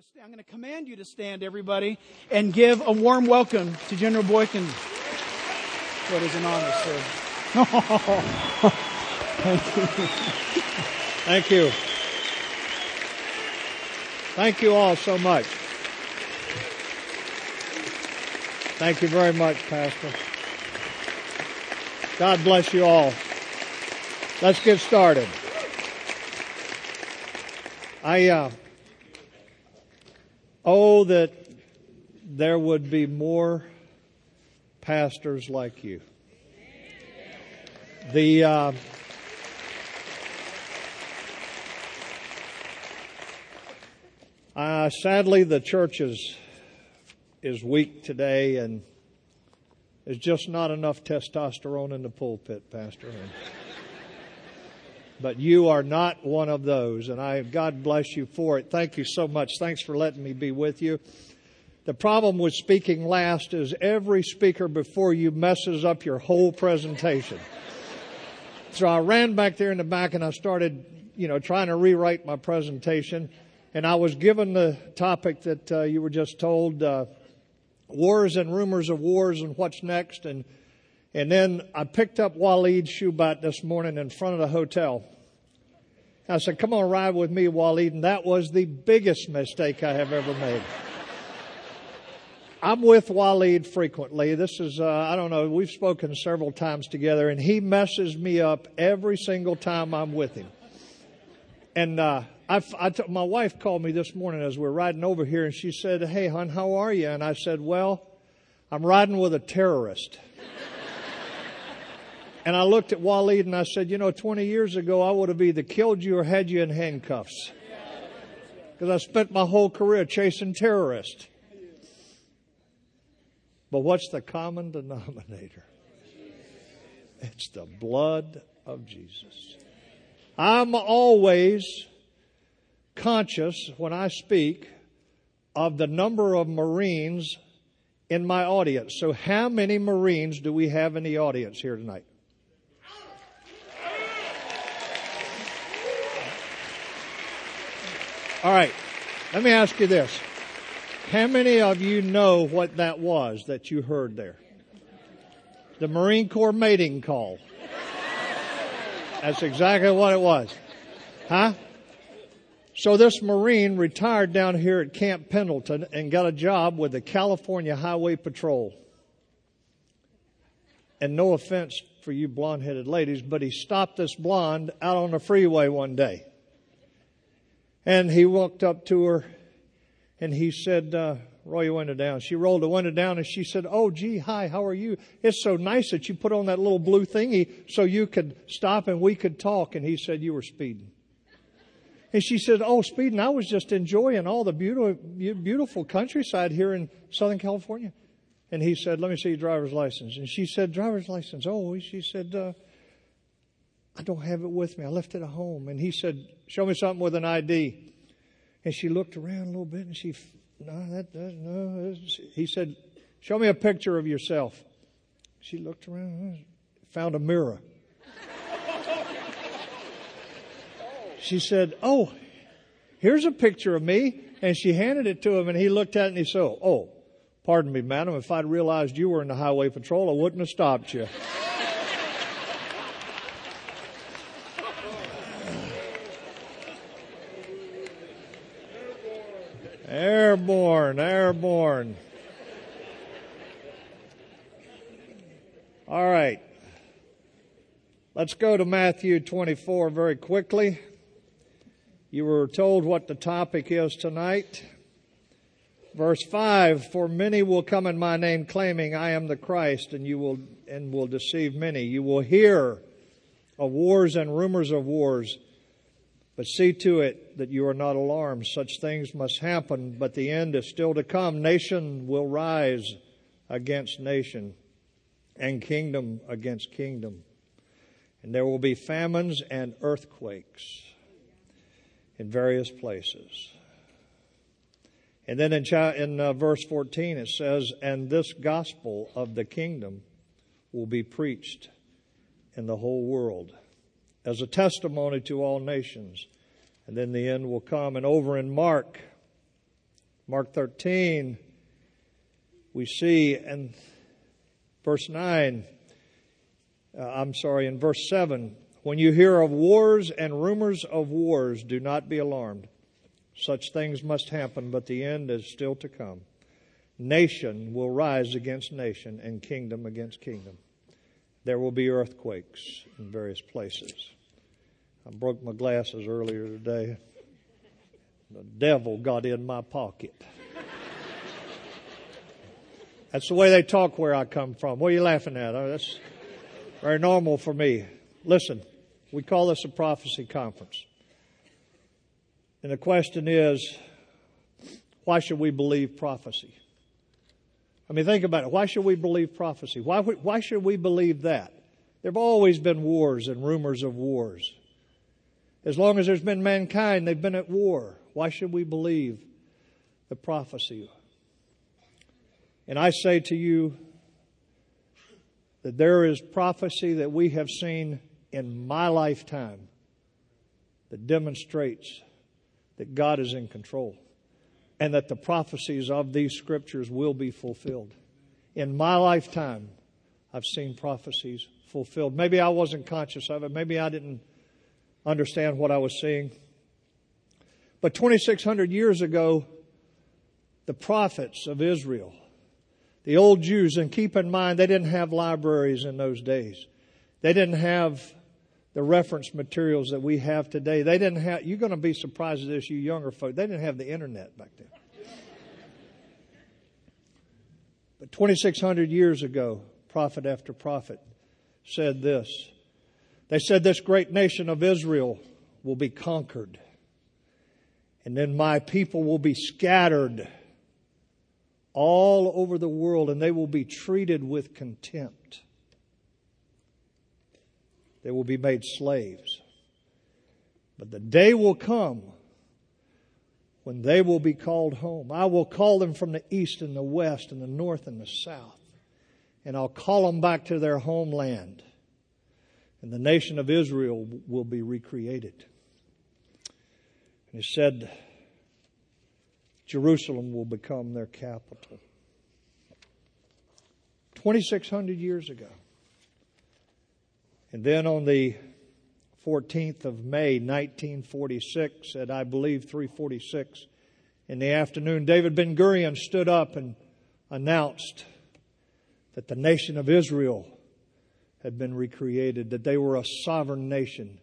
I'm going to command you to stand, everybody, and give a warm welcome to General Boykin. What is an honor, sir. Thank you. Thank you. Thank you all so much. Thank you very much, Pastor. God bless you all. Let's get started. Oh, that there would be more pastors like you. Sadly, the church is weak today, and there's just not enough testosterone in the pulpit, Pastor. But you are not one of those, and God bless you for it. Thank you so much. Thanks for letting me be with you. The problem with speaking last is every speaker before you messes up your whole presentation. So I ran back there in the back and I started, trying to rewrite my presentation. And I was given the topic that you were just told, wars and rumors of wars and what's next. And then I picked up Waleed Shubat this morning in front of the hotel. I said, come on, ride with me, Waleed. And that was the biggest mistake I have ever made. I'm with Waleed frequently. This is, we've spoken several times together, and he messes me up every single time I'm with him. And my wife called me this morning as we're riding over here, and she said, hey, hon, how are you? And I said, well, I'm riding with a terrorist. And I looked at Waleed and I said, 20 years ago, I would have either killed you or had you in handcuffs. Because I spent my whole career chasing terrorists. But what's the common denominator? It's the blood of Jesus. I'm always conscious when I speak of the number of Marines in my audience. So how many Marines do we have in the audience here tonight? All right, let me ask you this. How many of you know what that was that you heard there? The Marine Corps mating call. That's exactly what it was. Huh? So this Marine retired down here at Camp Pendleton and got a job with the California Highway Patrol. And no offense for you blonde-headed ladies, but he stopped this blonde out on the freeway one day. And he walked up to her and he said, roll your window down. She rolled the window down and she said, oh, gee, hi, how are you? It's so nice that you put on that little blue thingy so you could stop and we could talk. And he said, you were speeding. And she said, oh, speeding, I was just enjoying all the beautiful countryside here in Southern California. And he said, let me see your driver's license. And she said, driver's license. Oh, she said, I don't have it with me. I left it at home. And he said, show me something with an ID. And she looked around a little bit and no. He said, show me a picture of yourself. She looked around, found a mirror. She said, oh, here's a picture of me. And she handed it to him and he looked at it and he said, oh, pardon me, madam, if I'd realized you were in the highway patrol, I wouldn't have stopped you. Airborne. All right. Let's go to Matthew 24 very quickly. You were told what the topic is tonight. Verse 5, for many will come in my name claiming I am the Christ, and will deceive many. You will hear of wars and rumors of wars. But see to it that you are not alarmed. Such things must happen, but the end is still to come. Nation will rise against nation, and kingdom against kingdom. And there will be famines and earthquakes in various places. And then in verse 14 it says, and this gospel of the kingdom will be preached in the whole world as a testimony to all nations. And then the end will come. And over in Mark Mark 13, we see in verse 9, in verse 7, when you hear of wars and rumors of wars, do not be alarmed. Such things must happen, but the end is still to come. Nation will rise against nation and kingdom against kingdom. There will be earthquakes in various places. I broke my glasses earlier today. The devil got in my pocket. That's the way they talk where I come from. What are you laughing at? Oh, that's very normal for me. Listen, we call this a prophecy conference. And the question is, why should we believe prophecy? I mean, think about it. Why should we believe prophecy? Why should we believe that? There have always been wars and rumors of wars. As long as there's been mankind, they've been at war. Why should we believe the prophecy? And I say to you that there is prophecy that we have seen in my lifetime that demonstrates that God is in control and that the prophecies of these scriptures will be fulfilled. In my lifetime, I've seen prophecies fulfilled. Maybe I wasn't conscious of it. Maybe I didn't understand what I was seeing. But 2,600 years ago, the prophets of Israel, the old Jews, and keep in mind, they didn't have libraries in those days. They didn't have the reference materials that we have today. They didn't have, you're going to be surprised at this, you younger folk, they didn't have the internet back then. But 2,600 years ago, prophet after prophet said this. They said this great nation of Israel will be conquered. And then my people will be scattered all over the world, and they will be treated with contempt. They will be made slaves. But the day will come when they will be called home. I will call them from the east and the west and the north and the south. And I'll call them back to their homeland. And the nation of Israel will be recreated. And he said, Jerusalem will become their capital. 2,600 years ago. And then on the 14th of May, 1946, at I believe 3:46 in the afternoon, David Ben-Gurion stood up and announced that the nation of Israel had been recreated, that they were a sovereign nation.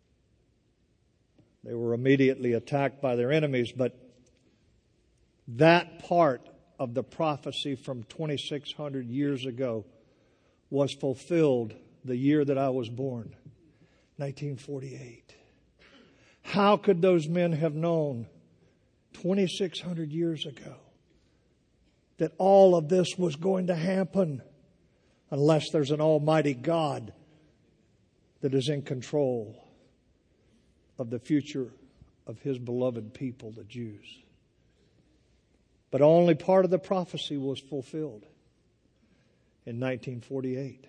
They were immediately attacked by their enemies, but that part of the prophecy from 2,600 years ago was fulfilled the year that I was born, 1948. How could those men have known 2,600 years ago that all of this was going to happen unless there's an almighty God that is in control of the future of His beloved people, the Jews? But only part of the prophecy was fulfilled in 1948.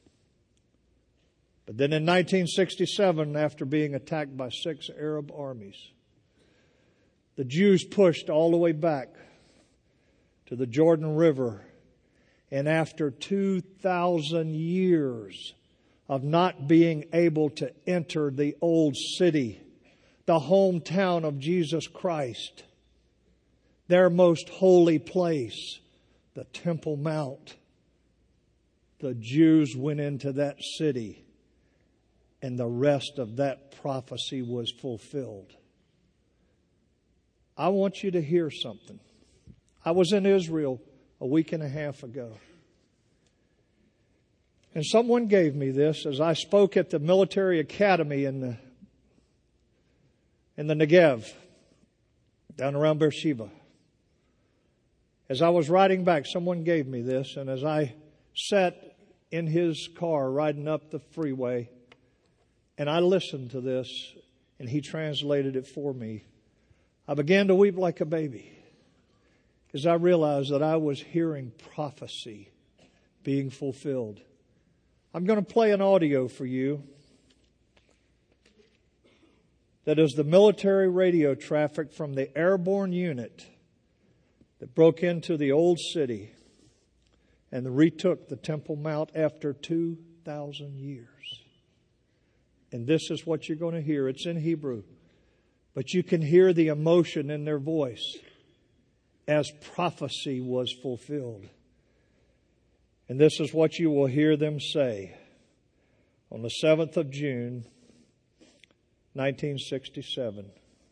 But then in 1967, after being attacked by 6 Arab armies, the Jews pushed all the way back to the Jordan River. And after 2,000 years of not being able to enter the old city, the hometown of Jesus Christ, their most holy place, the Temple Mount, the Jews went into that city, and the rest of that prophecy was fulfilled. I want you to hear something. I was in Israel a week and a half ago. And someone gave me this as I spoke at the military academy in the Negev, down around Beersheba. As I was riding back, someone gave me this, and as I sat in his car riding up the freeway, and I listened to this, and he translated it for me, I began to weep like a baby as I realized that I was hearing prophecy being fulfilled. I'm going to play an audio for you that is the military radio traffic from the airborne unit that broke into the old city and retook the Temple Mount after 2,000 years. And this is what you're going to hear. It's in Hebrew. But you can hear the emotion in their voice as prophecy was fulfilled. And this is what you will hear them say on the 7th of June, 1967.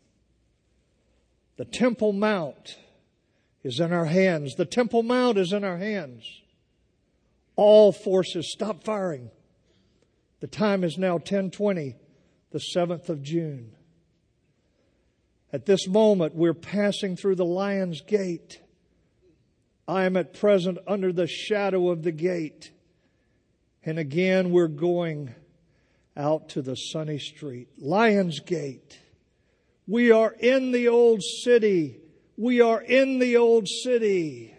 The Temple Mount is in our hands. The Temple Mount is in our hands. All forces stop firing. The time is now 10:20, the 7th of June. At this moment, we're passing through the Lion's Gate. I am at present under the shadow of the gate. And again, we're going out to the sunny street. Lion's Gate. We are in the old city. We are in the old city.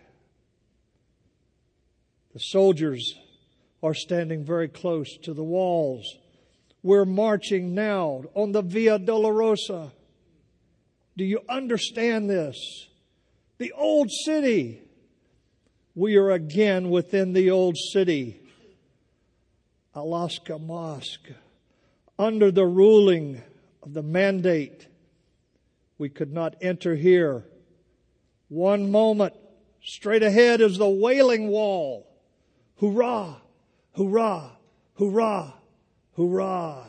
The soldiers are standing very close to the walls. We're marching now on the Via Dolorosa. Do you understand this? The old city. We are again within the old city. Alaska Mosque. Under the ruling of the mandate, we could not enter here. One moment, straight ahead is the Wailing Wall. Hurrah! Hurrah! Hurrah! Hurrah!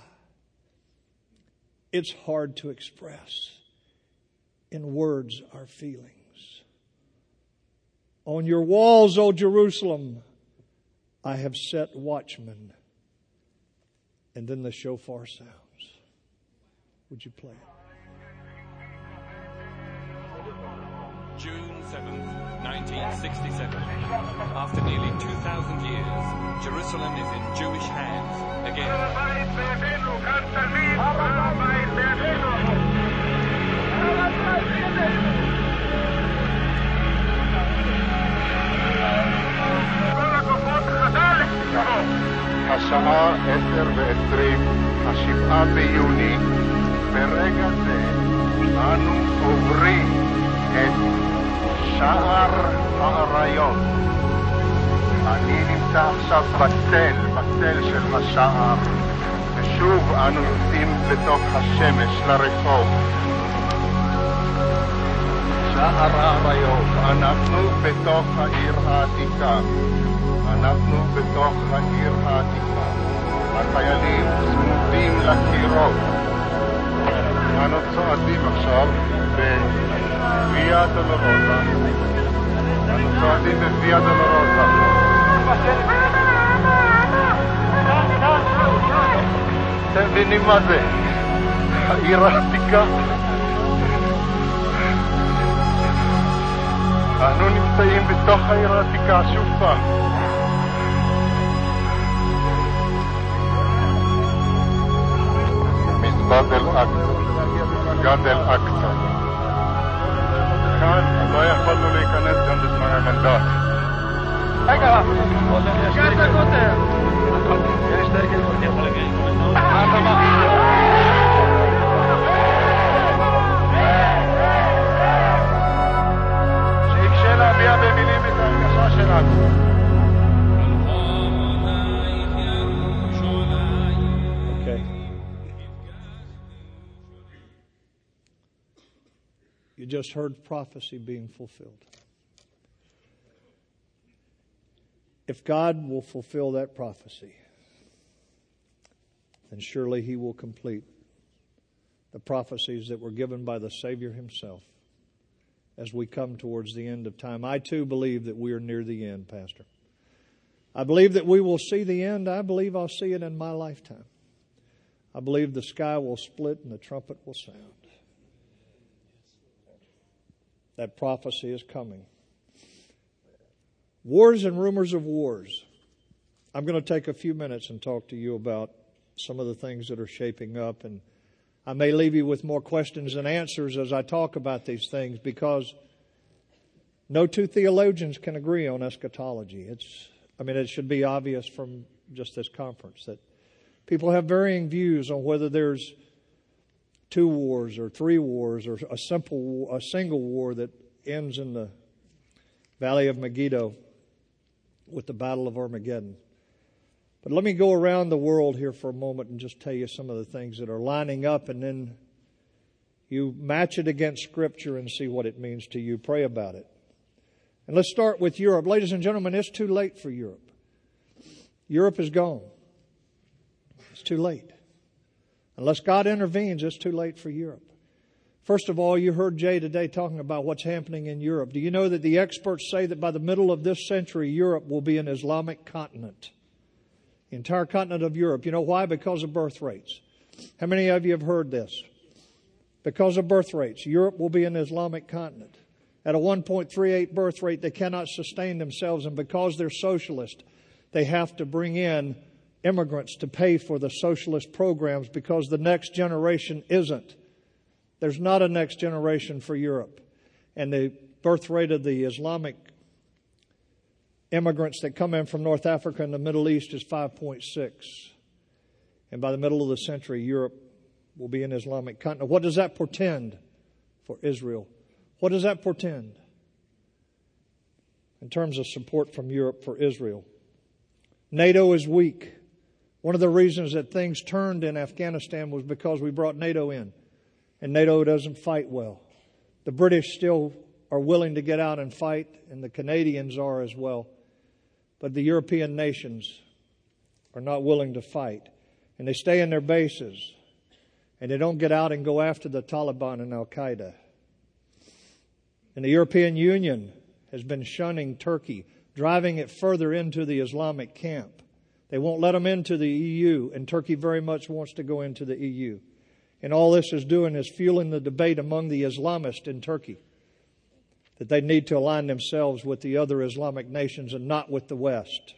It's hard to express in words our feelings. On your walls, O Jerusalem, I have set watchmen. And then the shofar sounds. Would you play it? June 7th, 1967. After nearly 2,000 years, Jerusalem is in Jewish hands again. השעה 10:20, 7 ביוני, ברגע זה אנו עוברים את שער האריות. אני נמצא עכשיו בתל של השער, ושוב אנו יוצאים בתוך השמש לרחוב. שער האריות, אנחנו בתוך העיר העתיקה. אנחנו בתוך העיר העתיקה. החיילים צמודים לקירות. אנו צועדים עכשיו בוויה דולורוזה. אנו צועדים בוויה דולורוזה. אתם מבינים מה זה? העיר העתיקה. אנו נמצאים בתוך העיר העתיקה שוב פעם. מסגד אל-אקצא. כאן לא יכולנו להיכנס גם בזמן המנדט. רגע, יש הכותר. יש שיקשה להביע במילים את ההרגשה שלנו. You just heard prophecy being fulfilled. If God will fulfill that prophecy, then surely He will complete the prophecies that were given by the Savior Himself as we come towards the end of time. I too believe that we are near the end, Pastor. I believe that we will see the end. I believe I'll see it in my lifetime. I believe the sky will split and the trumpet will sound. That prophecy is coming. Wars and rumors of wars. I'm going to take a few minutes and talk to you about some of the things that are shaping up, and I may leave you with more questions than answers as I talk about these things, because no two theologians can agree on eschatology. It should be obvious from just this conference that people have varying views on whether there's 2 wars or 3 wars or a single war that ends in the Valley of Megiddo with the Battle of Armageddon. But let me go around the world here for a moment and just tell you some of the things that are lining up, and then you match it against Scripture and see what it means to you. Pray about it. And let's start with Europe. Ladies and gentlemen, it's too late for Europe. Europe is gone. It's too late. Unless God intervenes, it's too late for Europe. First of all, you heard Jay today talking about what's happening in Europe. Do you know that the experts say that by the middle of this century, Europe will be an Islamic continent? The entire continent of Europe. You know why? Because of birth rates. How many of you have heard this? Because of birth rates, Europe will be an Islamic continent. At a 1.38 birth rate, they cannot sustain themselves, and because they're socialist, they have to bring in immigrants to pay for the socialist programs because the next generation isn't. There's not a next generation for Europe. And the birth rate of the Islamic immigrants that come in from North Africa and the Middle East is 5.6. And by the middle of the century, Europe will be an Islamic continent. What does that portend for Israel? What does that portend in terms of support from Europe for Israel? NATO is weak. One of the reasons that things turned in Afghanistan was because we brought NATO in. And NATO doesn't fight well. The British still are willing to get out and fight, and the Canadians are as well. But the European nations are not willing to fight. And they stay in their bases. And they don't get out and go after the Taliban and Al-Qaeda. And the European Union has been shunning Turkey, driving it further into the Islamic camp. They won't let them into the EU, and Turkey very much wants to go into the EU. And all this is doing is fueling the debate among the Islamists in Turkey that they need to align themselves with the other Islamic nations and not with the West.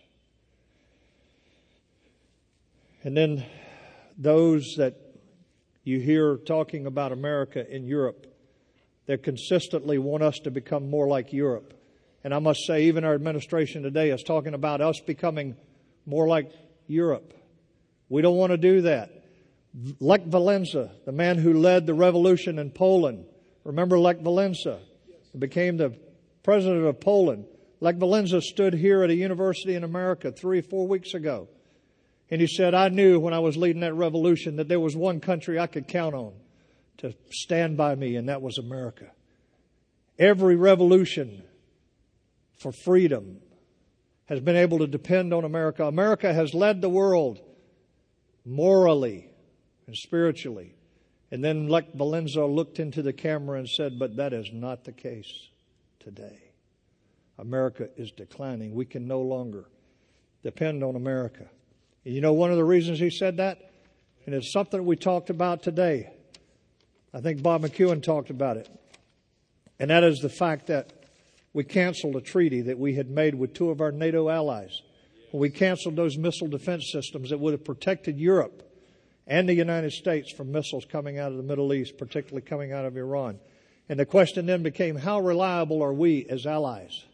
And then those that you hear talking about America in Europe, they consistently want us to become more like Europe. And I must say, even our administration today is talking about us becoming more like Europe. We don't want to do that. Lech Walesa, the man who led the revolution in Poland. Remember Lech Walesa? He became the president of Poland. Lech Walesa stood here at a university in America 3 or 4 weeks ago. And he said, I knew when I was leading that revolution that there was one country I could count on to stand by me, and that was America. Every revolution for freedom has been able to depend on America. America has led the world morally and spiritually. And then Lech Walesa looked into the camera and said, but that is not the case today. America is declining. We can no longer depend on America. And you know one of the reasons he said that? And it's something we talked about today. I think Bob McEwen talked about it. And that is the fact that we canceled a treaty that we had made with 2 of our NATO allies. We canceled those missile defense systems that would have protected Europe and the United States from missiles coming out of the Middle East, particularly coming out of Iran. And the question then became, how reliable are we as allies?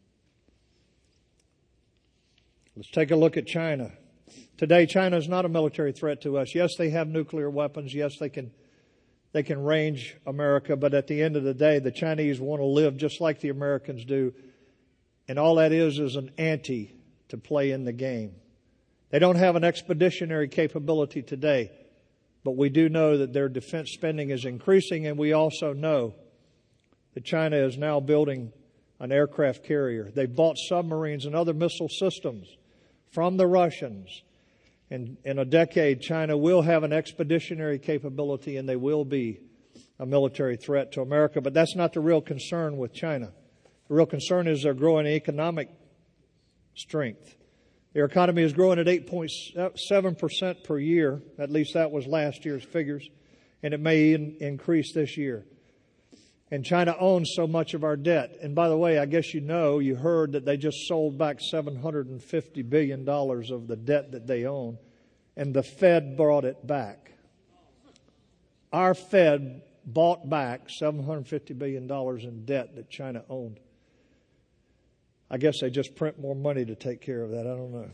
Let's take a look at China. Today, China is not a military threat to us. Yes, they have nuclear weapons. Yes, they can range America. But at the end of the day, the Chinese want to live just like the Americans do. And all that is an ante to play in the game. They don't have an expeditionary capability today, but we do know that their defense spending is increasing, and we also know that China is now building an aircraft carrier. They bought submarines and other missile systems from the Russians. And in a decade, China will have an expeditionary capability, and they will be a military threat to America. But that's not the real concern with China. The real concern is their growing economic strength. Their economy is growing at 8.7% per year. At least that was last year's figures. And it may increase this year. And China owns so much of our debt. And by the way, I guess you heard that they just sold back $750 billion of the debt that they own. And the Fed brought it back. Our Fed bought back $750 billion in debt that China owned. I guess they just print more money to take care of that. I don't know.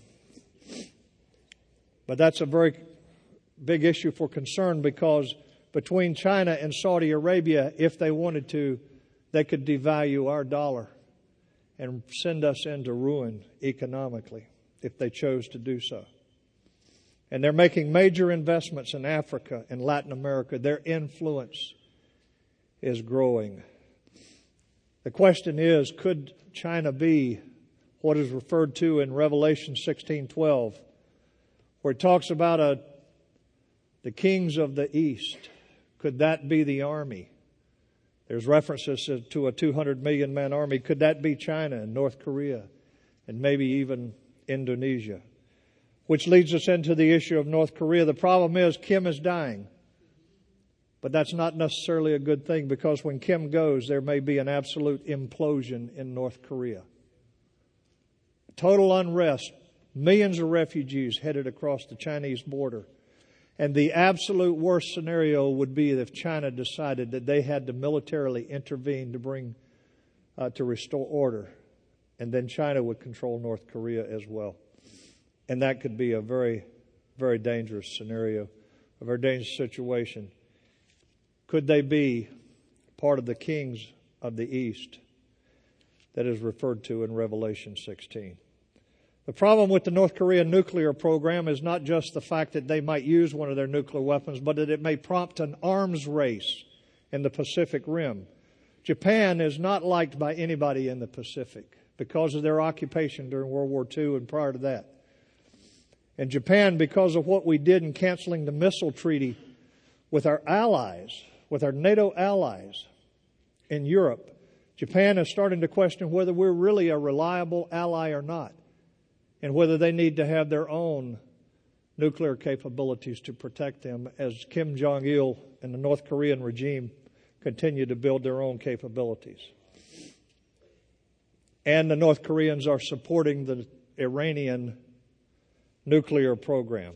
But that's a very big issue for concern, because between China and Saudi Arabia, if they wanted to, they could devalue our dollar. and send us into ruin economically if they chose to do so. And they're making major investments in Africa and Latin America. Their influence is growing. The question is, could China be what is referred to in Revelation 16:12, where it talks about the kings of the east? Could that be the army? There's references to a 200 million man army. Could that be China and North Korea and maybe even Indonesia? Which leads us into the issue of North Korea. The problem is Kim is dying. But that's not necessarily a good thing, because when Kim goes, there may be an absolute implosion in North Korea. Total unrest, millions of refugees headed across the Chinese border. And the absolute worst scenario would be if China decided that they had to militarily intervene to restore order. And then China would control North Korea as well. And that could be a very, very dangerous scenario, a very dangerous situation. Could they be part of the kings of the East that is referred to in Revelation 16? The problem with the North Korean nuclear program is not just the fact that they might use one of their nuclear weapons, but that it may prompt an arms race in the Pacific Rim. Japan is not liked by anybody in the Pacific because of their occupation during World War II and prior to that. And Japan, because of what we did in canceling the missile treaty with our allies, with our NATO allies in Europe, Japan is starting to question whether we're really a reliable ally or not, and whether they need to have their own nuclear capabilities to protect them as Kim Jong-il and the North Korean regime continue to build their own capabilities. And the North Koreans are supporting the Iranian nuclear program.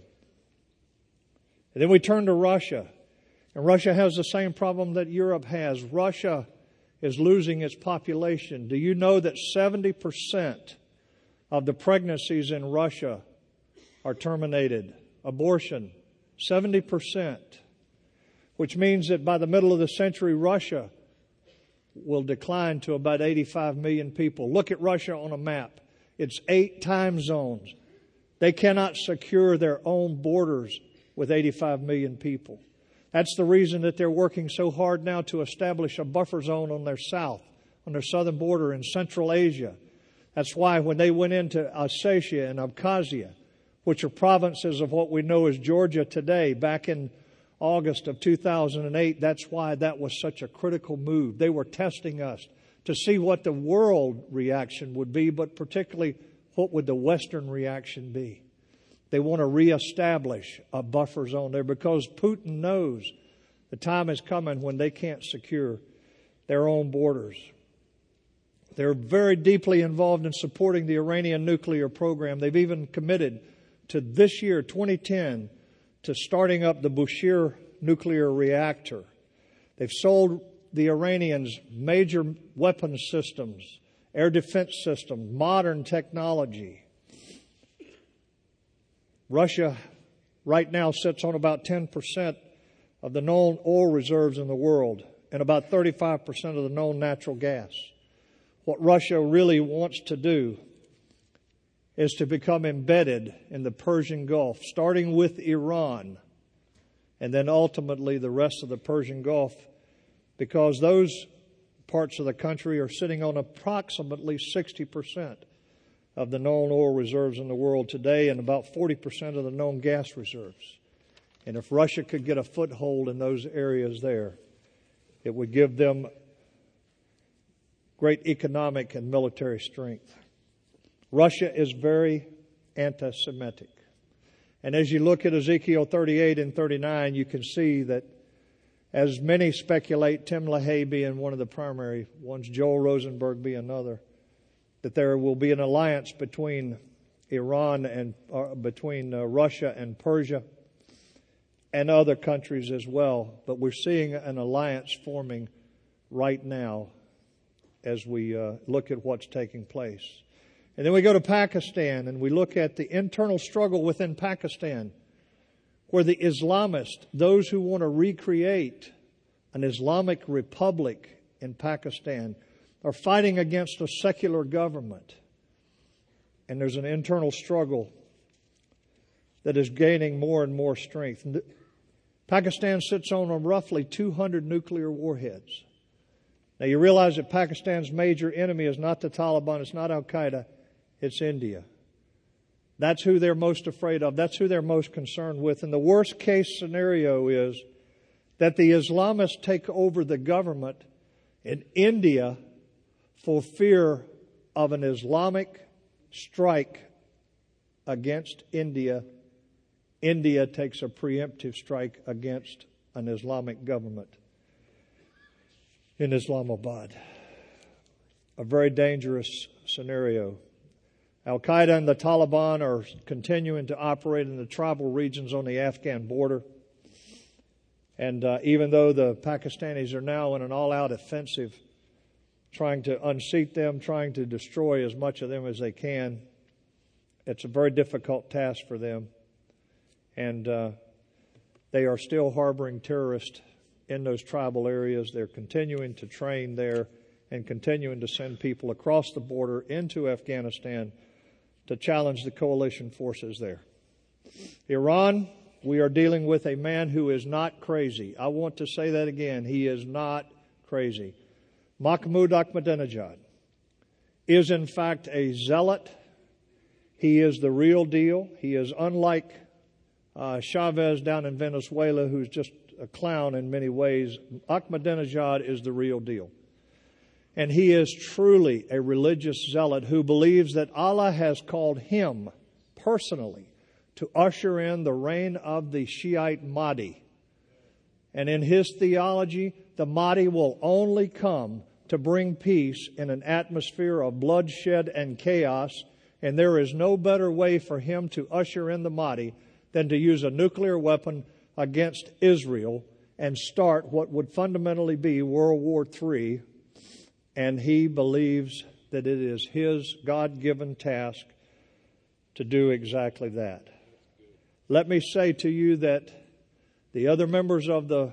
And then we turn to Russia. And Russia has the same problem that Europe has. Russia is losing its population. Do you know that 70% of the pregnancies in Russia are terminated? Abortion, 70%. Which means that by the middle of the century, Russia will decline to about 85 million people. Look at Russia on a map. It's 8 time zones. They cannot secure their own borders with 85 million people. That's the reason that they're working so hard now to establish a buffer zone on their southern border in Central Asia. That's why when they went into Ossetia and Abkhazia, which are provinces of what we know as Georgia today, back in August of 2008, that's why that was such a critical move. They were testing us to see what the world reaction would be, but particularly what would the Western reaction be. They want to reestablish a buffer zone there because Putin knows the time is coming when they can't secure their own borders. They're very deeply involved in supporting the Iranian nuclear program. They've even committed to this year, 2010, to starting up the Bushehr nuclear reactor. They've sold the Iranians major weapons systems, air defense systems, modern technology. Russia right now sits on about 10% of the known oil reserves in the world and about 35% of the known natural gas. What Russia really wants to do is to become embedded in the Persian Gulf, starting with Iran, and then ultimately the rest of the Persian Gulf, because those parts of the country are sitting on approximately 60% of the known oil reserves in the world today and about 40% of the known gas reserves. And if Russia could get a foothold in those areas there, it would give them great economic and military strength. Russia is very anti-Semitic. And as you look at Ezekiel 38 and 39, you can see that, as many speculate, Tim LaHaye being one of the primary ones, Joel Rosenberg being another, that there will be an alliance between Iran and between Russia and Persia and other countries as well. But we're seeing an alliance forming right now as we look at what's taking place. And then we go to Pakistan and we look at the internal struggle within Pakistan, where the Islamists, those who want to recreate an Islamic republic in Pakistan, are fighting against a secular government. And there's an internal struggle that is gaining more and more strength. Pakistan sits on roughly 200 nuclear warheads. Now you realize that Pakistan's major enemy is not the Taliban, it's not Al-Qaeda, it's India. That's who they're most afraid of. That's who they're most concerned with. And the worst case scenario is that the Islamists take over the government in India for fear of an Islamic strike against India. India takes a preemptive strike against an Islamic government in Islamabad. A very dangerous scenario. Al-Qaeda and the Taliban are continuing to operate in the tribal regions on the Afghan border. And even though the Pakistanis are now in an all-out offensive, trying to unseat them, trying to destroy as much of them as they can, it's a very difficult task for them. And they are still harboring terrorists in those tribal areas. They're continuing to train there and continuing to send people across the border into Afghanistan to challenge the coalition forces there. Iran, we are dealing with a man who is not crazy. I want to say that again. He is not crazy. Mahmoud Ahmadinejad is in fact a zealot. He is the real deal. He is unlike Chavez down in Venezuela, who's just a clown in many ways. Ahmadinejad is the real deal. And he is truly a religious zealot who believes that Allah has called him personally to usher in the reign of the Shiite Mahdi. And in his theology, the Mahdi will only come to bring peace in an atmosphere of bloodshed and chaos. And there is no better way for him to usher in the Mahdi than to use a nuclear weapon against Israel and start what would fundamentally be World War III. And he believes that it is his God-given task to do exactly that. Let me say to you that the other members of the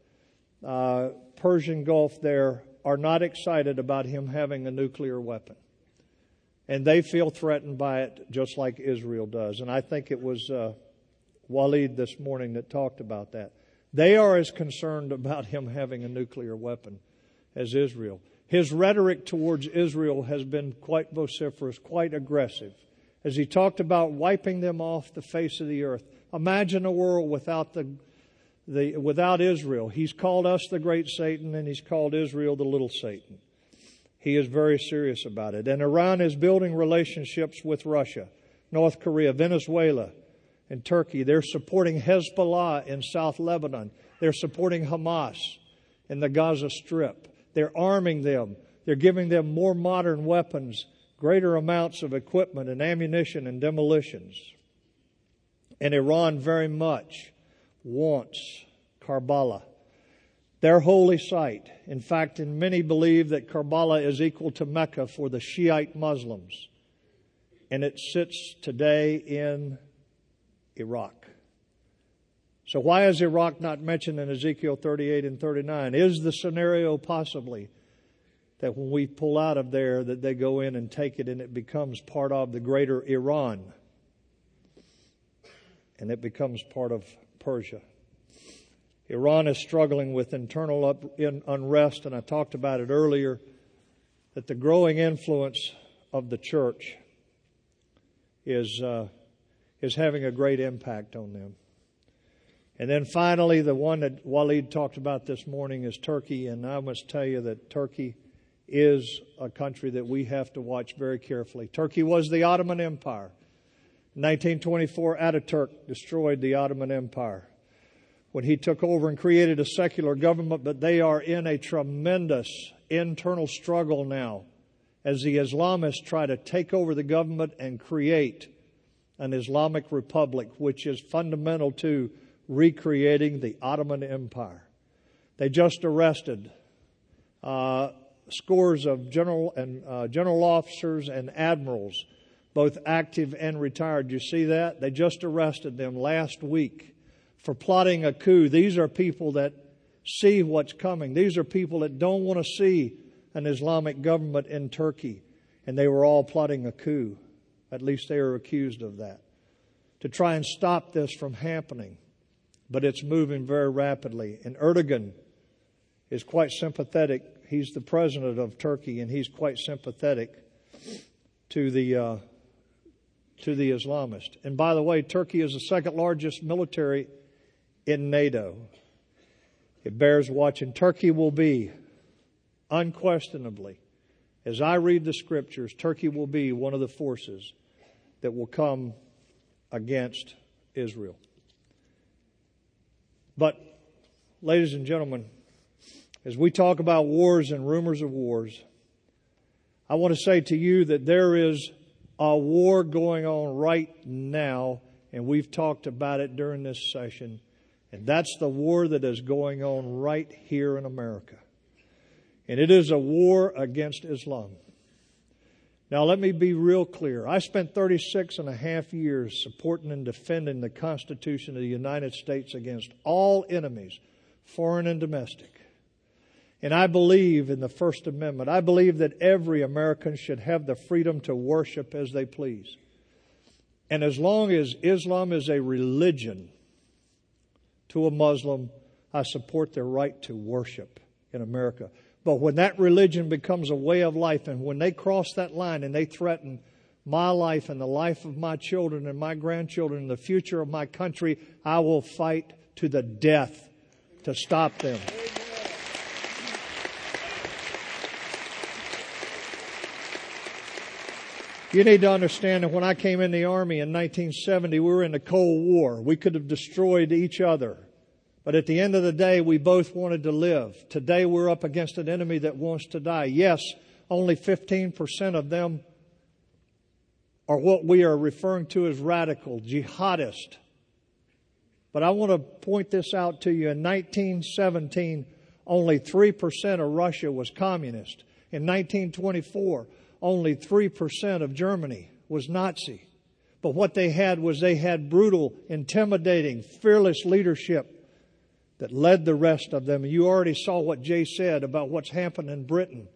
Persian Gulf there are not excited about him having a nuclear weapon. And they feel threatened by it just like Israel does. And I think it was Walid this morning that talked about that. They are as concerned about him having a nuclear weapon as Israel. His rhetoric towards Israel has been quite vociferous, quite aggressive. As he talked about wiping them off the face of the earth. Imagine a world without without Israel. He's called us the great Satan, and he's called Israel the little Satan. He is very serious about it. And Iran is building relationships with Russia, North Korea, Venezuela, and Turkey. They're supporting Hezbollah in South Lebanon. They're supporting Hamas in the Gaza Strip. They're arming them. They're giving them more modern weapons, greater amounts of equipment and ammunition and demolitions. And Iran very much wants Karbala, their holy site. In fact, many believe that Karbala is equal to Mecca for the Shiite Muslims. And it sits today in Iraq. So why is Iraq not mentioned in Ezekiel 38 and 39? Is the scenario possibly that when we pull out of there that they go in and take it and it becomes part of the greater Iran? And it becomes part of Persia. Iran is struggling with internal unrest, and I talked about it earlier, that the growing influence of the church is having a great impact on them. And then finally, the one that Walid talked about this morning is Turkey, and I must tell you that Turkey is a country that we have to watch very carefully. Turkey was the Ottoman Empire. In 1924, Ataturk destroyed the Ottoman Empire when he took over and created a secular government, but they are in a tremendous internal struggle now as the Islamists try to take over the government and create an Islamic republic, which is fundamental to recreating the Ottoman Empire. They just arrested scores of general officers and admirals, both active and retired. You see that? They just arrested them last week for plotting a coup. These are people that see what's coming. These are people that don't want to see an Islamic government in Turkey, and they were all plotting a coup. At least they were accused of that, to try and stop this from happening. But it's moving very rapidly. And Erdogan is quite sympathetic. He's the president of Turkey, and he's quite sympathetic to the Islamists. And by the way, Turkey is the second largest military in NATO. It bears watching. Turkey will be, unquestionably, as I read the Scriptures, Turkey will be one of the forces that will come against Israel. But, ladies and gentlemen, as we talk about wars and rumors of wars, I want to say to you that there is a war going on right now, and we've talked about it during this session, and that's the war that is going on right here in America. And it is a war against Islam. Now, let me be real clear. I spent 36 and a half years supporting and defending the Constitution of the United States against all enemies, foreign and domestic. And I believe in the First Amendment. I believe that every American should have the freedom to worship as they please. And as long as Islam is a religion to a Muslim, I support their right to worship in America. But when that religion becomes a way of life, and when they cross that line and they threaten my life and the life of my children and my grandchildren and the future of my country, I will fight to the death to stop them. You need to understand that when I came in the Army in 1970, we were in the Cold War. We could have destroyed each other. But at the end of the day, we both wanted to live. Today, we're up against an enemy that wants to die. Yes, only 15% of them are what we are referring to as radical, jihadist. But I want to point this out to you. In 1917, only 3% of Russia was communist. In 1924, only 3% of Germany was Nazi. But what they had was they had brutal, intimidating, fearless leadership that led the rest of them. You already saw what Jay said about what's happened in Britain.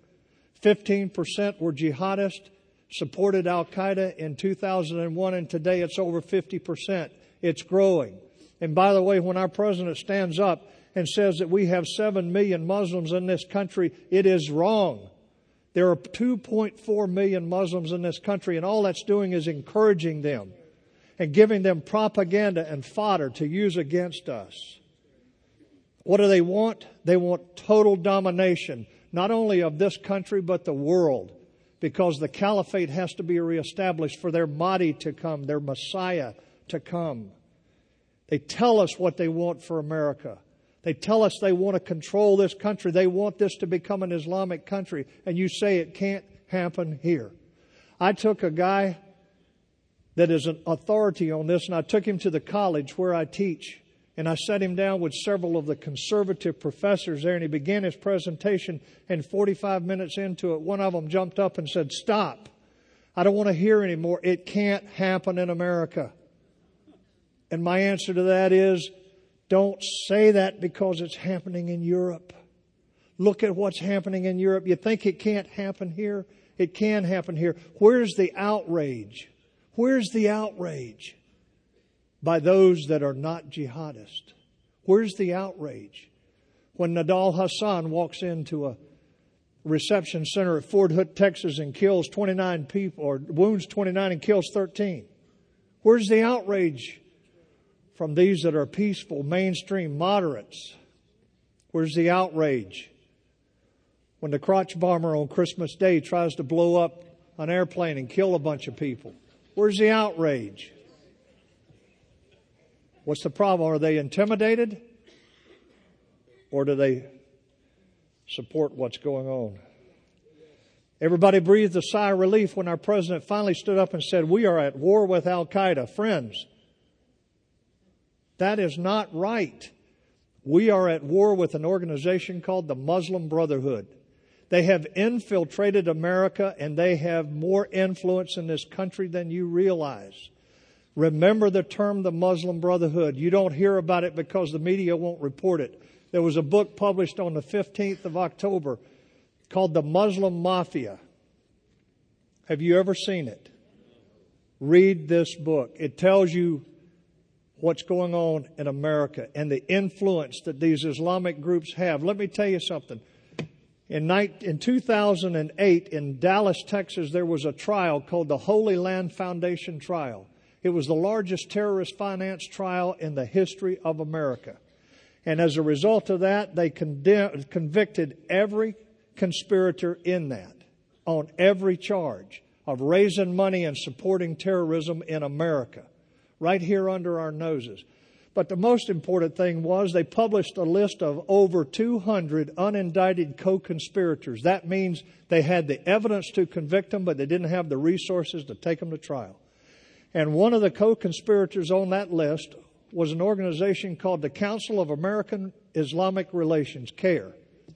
15% were jihadists, supported Al-Qaeda in 2001, and today it's over 50%. It's growing. And by the way, when our president stands up and says that we have 7 million Muslims in this country, it is wrong. There are 2.4 million Muslims in this country, and all that's doing is encouraging them and giving them propaganda and fodder to use against us. What do they want? They want total domination, not only of this country, but the world, because the caliphate has to be reestablished for their Mahdi to come, their Messiah to come. They tell us what they want for America. They tell us they want to control this country. They want this to become an Islamic country. And you say it can't happen here. I took a guy that is an authority on this, and I took him to the college where I teach. And I sat him down with several of the conservative professors there, and he began his presentation, and 45 minutes into it, one of them jumped up and said, "Stop. I don't want to hear anymore. It can't happen in America." And my answer to that is, don't say that because it's happening in Europe. Look at what's happening in Europe. You think it can't happen here? It can happen here. Where's the outrage? Where's the outrage by those that are not jihadists? Where's the outrage? When Nadal Hassan walks into a reception center at Fort Hood, Texas, and kills 29 people, or wounds 29 and kills 13. Where's the outrage from these that are peaceful, mainstream, moderates? Where's the outrage when the crotch bomber on Christmas Day tries to blow up an airplane and kill a bunch of people? Where's the outrage? What's the problem? Are they intimidated? Or do they support what's going on? Everybody breathed a sigh of relief when our president finally stood up and said, "We are at war with Al-Qaeda." Friends, that is not right. We are at war with an organization called the Muslim Brotherhood. They have infiltrated America, and they have more influence in this country than you realize. Remember the term the Muslim Brotherhood. You don't hear about it because the media won't report it. There was a book published on the 15th of October called The Muslim Mafia. Have you ever seen it? Read this book. It tells you what's going on in America and the influence that these Islamic groups have. Let me tell you something. In 2008 in Dallas, Texas, there was a trial called the Holy Land Foundation trial. It was the largest terrorist finance trial in the history of America. And as a result of that, they convicted every conspirator in that on every charge of raising money and supporting terrorism in America, right here under our noses. But the most important thing was they published a list of over 200 unindicted co-conspirators. That means they had the evidence to convict them, but they didn't have the resources to take them to trial. And one of the co-conspirators on that list was an organization called the Council of American Islamic Relations, CAIR.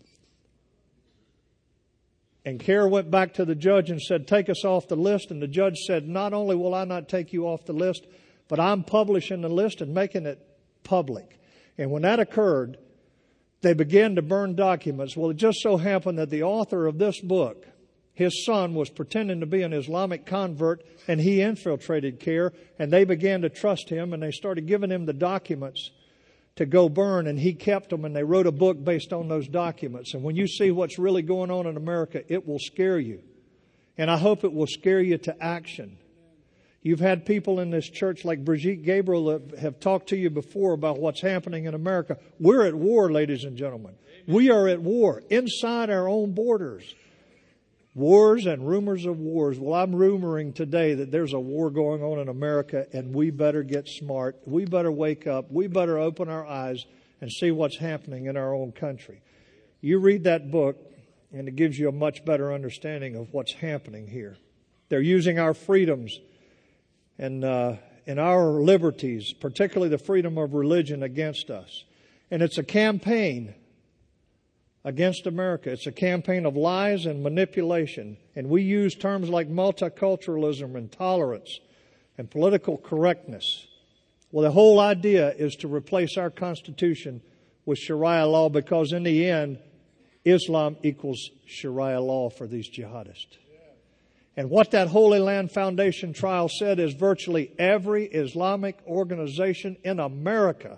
And CAIR went back to the judge and said, take us off the list. And the judge said, not only will I not take you off the list, but I'm publishing the list and making it public. And when that occurred, they began to burn documents. Well, it just so happened that the author of this book, his son, was pretending to be an Islamic convert, and he infiltrated CAIR, and they began to trust him, and they started giving him the documents to go burn, and he kept them, and they wrote a book based on those documents. And when you see what's really going on in America, it will scare you. And I hope it will scare you to action. You've had people in this church like Brigitte Gabriel that have talked to you before about what's happening in America. We're at war, ladies and gentlemen. We are at war inside our own borders. Wars and rumors of wars. Well, I'm rumoring today that there's a war going on in America, and we better get smart. We better wake up. We better open our eyes and see what's happening in our own country. You read that book, and it gives you a much better understanding of what's happening here. They're using our freedoms and our liberties, particularly the freedom of religion, against us. And it's a campaign against America. It's a campaign of lies and manipulation. And we use terms like multiculturalism and tolerance and political correctness. Well, the whole idea is to replace our Constitution with Sharia law, because in the end, Islam equals Sharia law for these jihadists. And what that Holy Land Foundation trial said is virtually every Islamic organization in America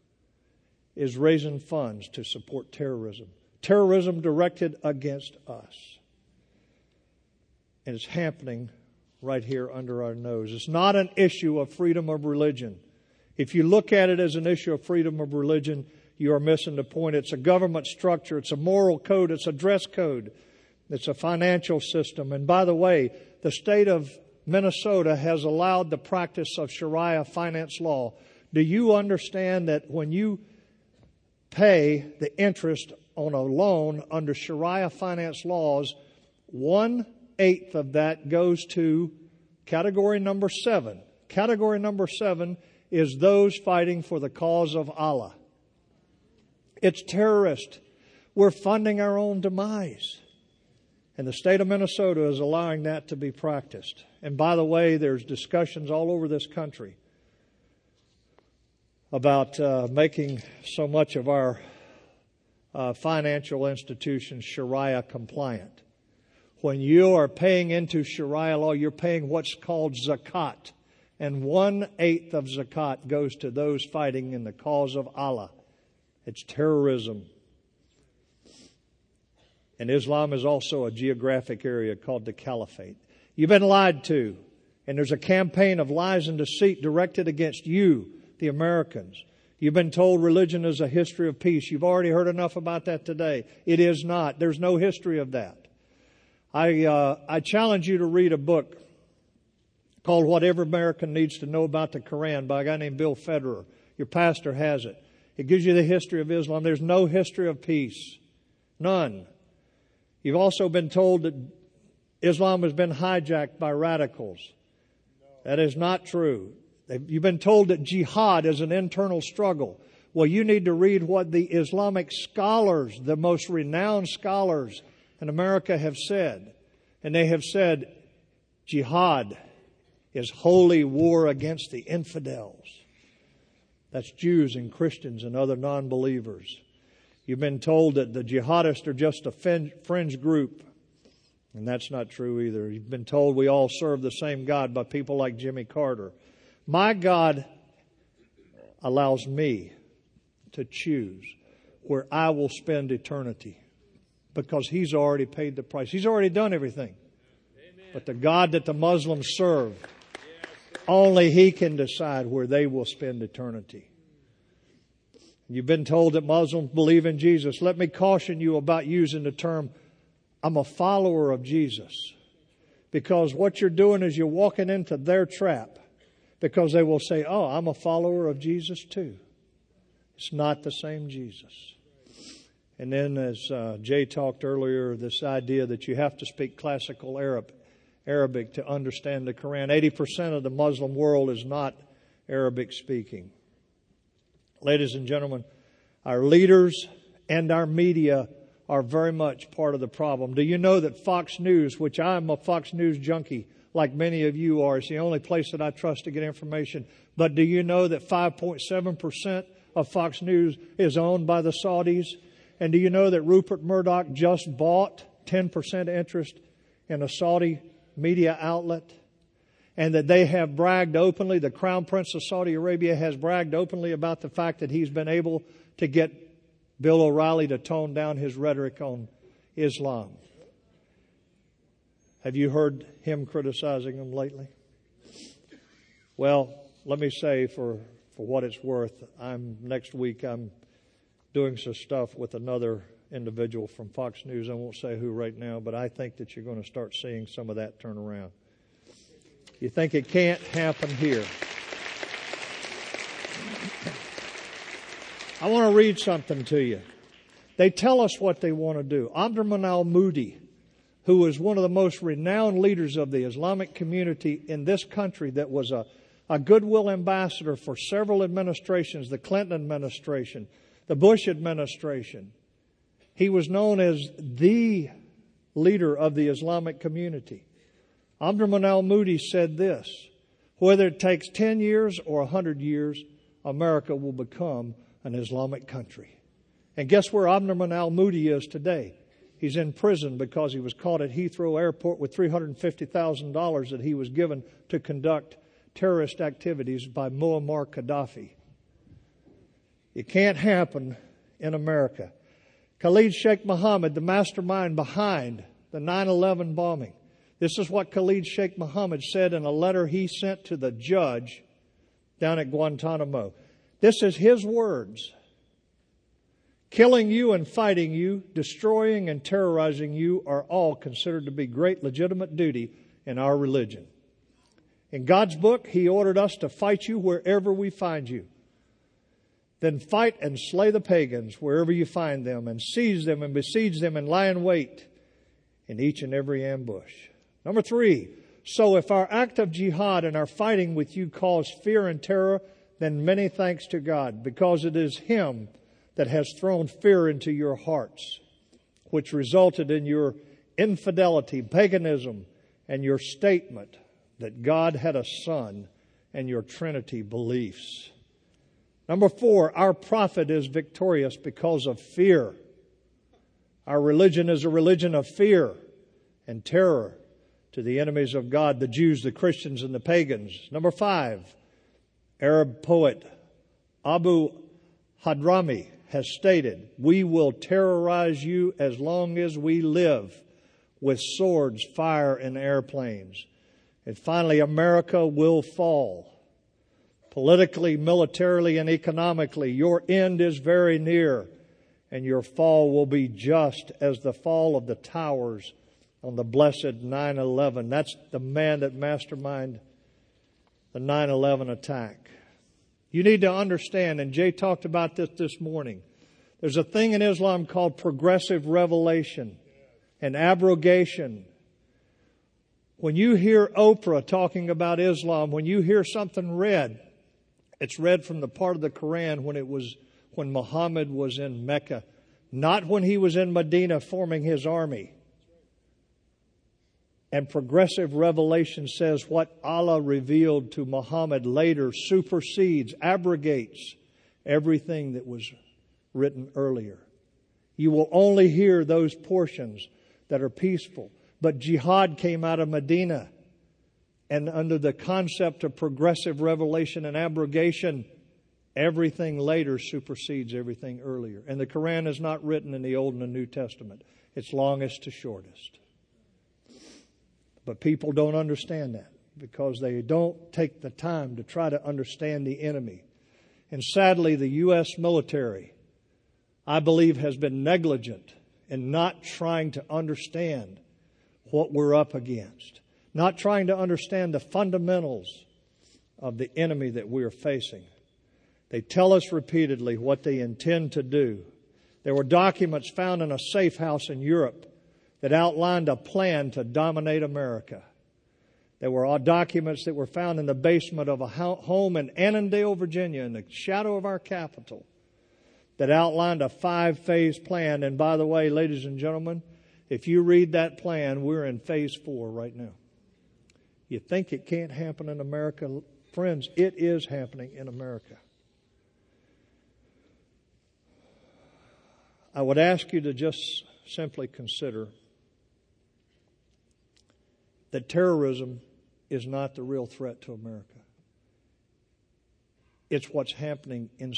is raising funds to support terrorism. Terrorism directed against us. And it's happening right here under our nose. It's not an issue of freedom of religion. If you look at it as an issue of freedom of religion, you are missing the point. It's a government structure. It's a moral code. It's a dress code. It's a financial system. And by the way, the state of Minnesota has allowed the practice of Sharia finance law. Do you understand that when you pay the interest on a loan under Sharia finance laws, 1/8 of that goes to category number 7. Category number 7 is those fighting for the cause of Allah. It's terrorist. We're funding our own demise. And the state of Minnesota is allowing that to be practiced. And by the way, there's discussions all over this country about making so much of our financial institutions Sharia compliant. When you are paying into Sharia law, you're paying what's called zakat. And 1/8 of zakat goes to those fighting in the cause of Allah. It's terrorism. And Islam is also a geographic area called the Caliphate. You've been lied to. And there's a campaign of lies and deceit directed against you, the Americans. You've been told religion is a history of peace. You've already heard enough about that today. It is not. There's no history of that. I challenge you to read a book called What Every American Needs to Know About the Quran by a guy named Bill Federer. Your pastor has it. It gives you the history of Islam. There's no history of peace. None. You've also been told that Islam has been hijacked by radicals. That is not true. You've been told that jihad is an internal struggle. Well, you need to read what the Islamic scholars, the most renowned scholars in America have said. And they have said jihad is holy war against the infidels. That's Jews and Christians and other non-believers. You've been told that the jihadists are just a fringe group, and that's not true either. You've been told we all serve the same God by people like Jimmy Carter. My God allows me to choose where I will spend eternity because He's already paid the price. He's already done everything. Amen. But the God that the Muslims serve, only He can decide where they will spend eternity. You've been told that Muslims believe in Jesus. Let me caution you about using the term, I'm a follower of Jesus. Because what you're doing is you're walking into their trap. Because they will say, oh, I'm a follower of Jesus too. It's not the same Jesus. And then as Jay talked earlier, this idea that you have to speak classical Arabic to understand the Quran. 80% of the Muslim world is not Arabic speaking. Ladies and gentlemen, our leaders and our media are very much part of the problem. Do you know that Fox News, which I'm a Fox News junkie, like many of you are, it's the only place that I trust to get information. But do you know that 5.7% of Fox News is owned by the Saudis? And do you know that Rupert Murdoch just bought 10% interest in a Saudi media outlet? And that they have bragged openly, the Crown Prince of Saudi Arabia has bragged openly about the fact that he's been able to get Bill O'Reilly to tone down his rhetoric on Islam. Have you heard him criticizing them lately? Well, let me say for what it's worth, next week I'm doing some stuff with another individual from Fox News. I won't say who right now, but I think that you're going to start seeing some of that turn around. You think it can't happen here? I want to read something to you. They tell us what they want to do. Abdurrahman al-Moody, who was one of the most renowned leaders of the Islamic community in this country, that was a goodwill ambassador for several administrations, the Clinton administration, the Bush administration. He was known as the leader of the Islamic community. Abdurrahman al-Moody said this, whether it takes 10 years or 100 years, America will become an Islamic country. And guess where Abdurrahman al-Moody is today? He's in prison because he was caught at Heathrow Airport with $350,000 that he was given to conduct terrorist activities by Muammar Gaddafi. It can't happen in America. Khalid Sheikh Mohammed, the mastermind behind the 9/11 bombing. This is what Khalid Sheikh Mohammed said in a letter he sent to the judge down at Guantanamo. This is his words. Killing you and fighting you, destroying and terrorizing you are all considered to be great legitimate duty in our religion. In God's book, He ordered us to fight you wherever we find you. Then fight and slay the pagans wherever you find them, and seize them and besiege them and lie in wait in each and every ambush. Number 3, so if our act of jihad and our fighting with you cause fear and terror, then many thanks to God, because it is Him that has thrown fear into your hearts, which resulted in your infidelity, paganism, and your statement that God had a son, and your Trinity beliefs. Number 4, our prophet is victorious because of fear. Our religion is a religion of fear and terror to the enemies of God, the Jews, the Christians, and the pagans. Number 5, Arab poet Abu Hadrami has stated, we will terrorize you as long as we live with swords, fire, and airplanes. And finally, America will fall. Politically, militarily, and economically, your end is very near, and your fall will be just as the fall of the towers on the blessed 9/11. That's the man that masterminded the 9/11 attack. You need to understand, and Jay talked about this morning, there's a thing in Islam called progressive revelation and abrogation. When you hear Oprah talking about Islam, when you hear something read, it's read from the part of the Quran when Muhammad was in Mecca, not when he was in Medina forming his army. And progressive revelation says what Allah revealed to Muhammad later supersedes, abrogates everything that was written earlier. You will only hear those portions that are peaceful. But jihad came out of Medina. And under the concept of progressive revelation and abrogation, everything later supersedes everything earlier. And the Quran is not written in the Old and the New Testament. It's longest to shortest. But people don't understand that because they don't take the time to try to understand the enemy. And sadly, the U.S. military, I believe, has been negligent in not trying to understand what we're up against, not trying to understand the fundamentals of the enemy that we are facing. They tell us repeatedly what they intend to do. There were documents found in a safe house in Europe that outlined a plan to dominate America. There were documents that were found in the basement of a home in Annandale, Virginia, in the shadow of our capital, that outlined a 5-phase plan. And by the way, ladies and gentlemen, if you read that plan, we're in phase 4 right now. You think it can't happen in America? Friends, it is happening in America. I would ask you to just simply consider that terrorism is not the real threat to America. It's what's happening in